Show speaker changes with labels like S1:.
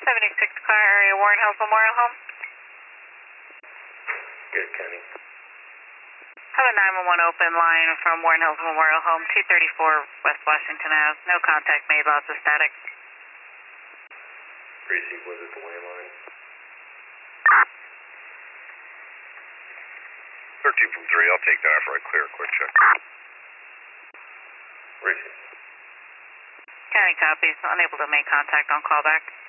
S1: 76 car area, Warren Hills Memorial Home.
S2: Good, Kenny.
S1: Have a 911 open line from Warren Hills Memorial Home, 234 West Washington Ave. No contact made, lots of static.
S2: Gracie, was it the way line?
S3: 13 from 3, I'll take that after I clear a quick check.
S2: Gracie.
S1: County copies, unable to make contact on callback.